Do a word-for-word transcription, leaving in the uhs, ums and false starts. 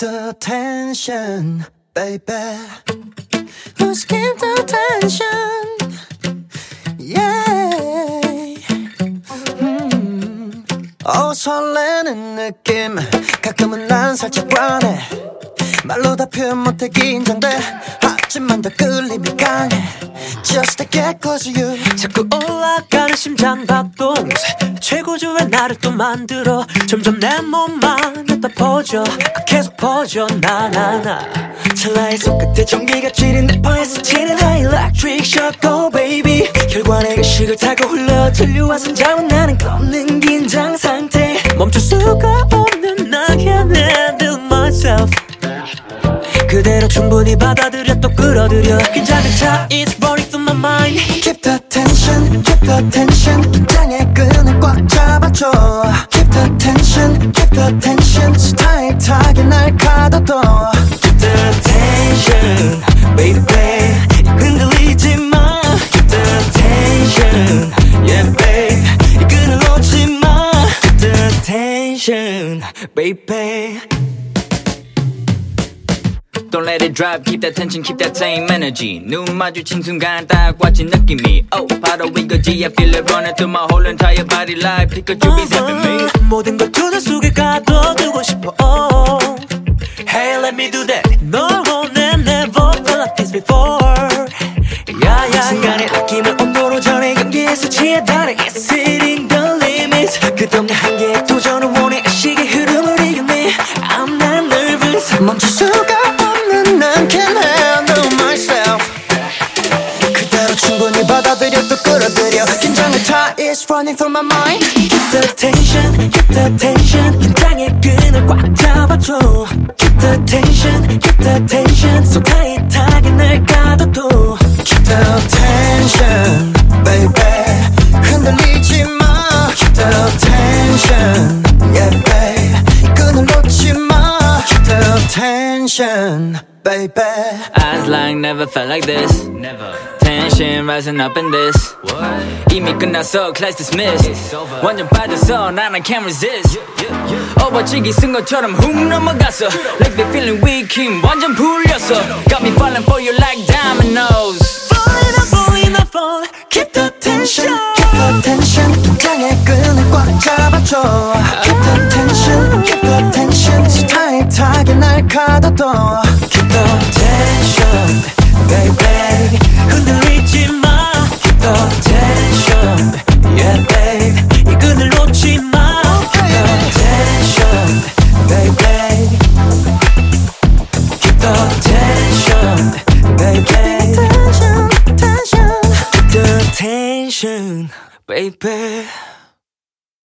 the tension, baby. Let's keep the tension, yeah. 음. 어 설레는 느낌 가끔은 난 살짝 불안해 말로 다 표현 못해 긴장돼 하지만 더 끌림이 강해 Just to get close to you 자꾸 올라가는 심장박동 최고조의 나를 또 만들어 점점 내 몸만 갖다 퍼져 계속 퍼져 나나나 찰나의 손끝에 전기가 찌린 내 뇌에서 치는 high electric shock go baby 혈관에 의식을 타고 흘러 들려와 심장은 나는 걷는 긴장 상태 멈출 수가 없는 I can't handle myself 그대로 충분히 받아들여 또 끌어들여 긴장을 차 It's running through my mind Keep the tension, keep the tension 긴장의 끈을 꽉 잡아줘 Keep the tension, keep the tension So tight하게 날 가둬둬 Keep the tension, baby 흔들리지 마 Keep the tension, yeah babe 이 끈을 놓지 마 Keep the tension, baby Don't let it drop, keep that tension, keep that same energy 눈 마주친 순간 딱 왔지 느낌이 Oh, 바로 이거지 I feel it running through my whole entire body like Pikachu be zapping me 모든 걸 두 눈 속에 가둬두고 싶어 oh. Hey, let me do that 널 원해 never felt like this before yeah, yeah, 순간의 아낌을 온도로 전해 경계에서 취해 달해 It's hitting the limits 끝없는 한계의 도전을 원해 의식의 흐름을 이겨내 I'm not nervous 멈출 수가 I can't handle myself 그대로 충분히 받아들여 또 끌어들여 긴장을 타 It's running through my mind Keep the tension, keep the tension 긴장의 끈을 꽉 잡아줘 Keep the tension, keep the tension So tight하게 날 가둬둬 Keep the tension, baby 흔들리지 마 Keep the tension, yeah babe 이 끈을 놓지 마 Keep the tension baby Eyes like never felt like this Never Tension rising up in this What? 이미 끝났어 class dismissed 완전 빠졌어 난 I can't resist 어버치기 쓴 것처럼 훅 넘어갔어 Like they feeling weak 힘 완전 풀렸어 Got me falling for you like dominoes Falling up, falling up, falling Keep the tension, keep the tension 긴장의 끈을 꽉 잡아줘 Keep the tension, keep the tension So tight하게 날 가둬둬 Keep the tension, baby 흔들리지 마 Keep the tension, yeah babe 이 끈을 놓지 마 Keep the tension, baby Keep the tension, baby Tension, tension Keep the tension, baby